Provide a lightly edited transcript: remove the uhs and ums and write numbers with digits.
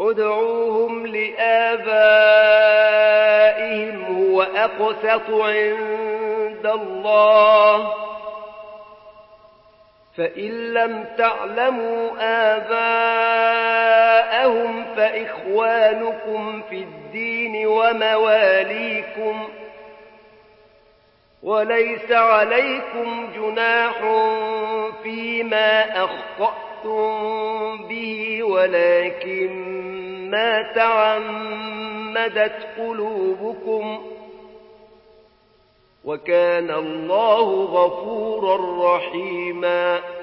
ادعوهم لآبائهم هو أقسط عند الله فإن لم تعلموا آباءهم فإخوانكم في الدين ومواليكم وليس عليكم جناح فيما أخطأتم به ولكن ما تعمدت قلوبكم وكان الله غفورا رحيما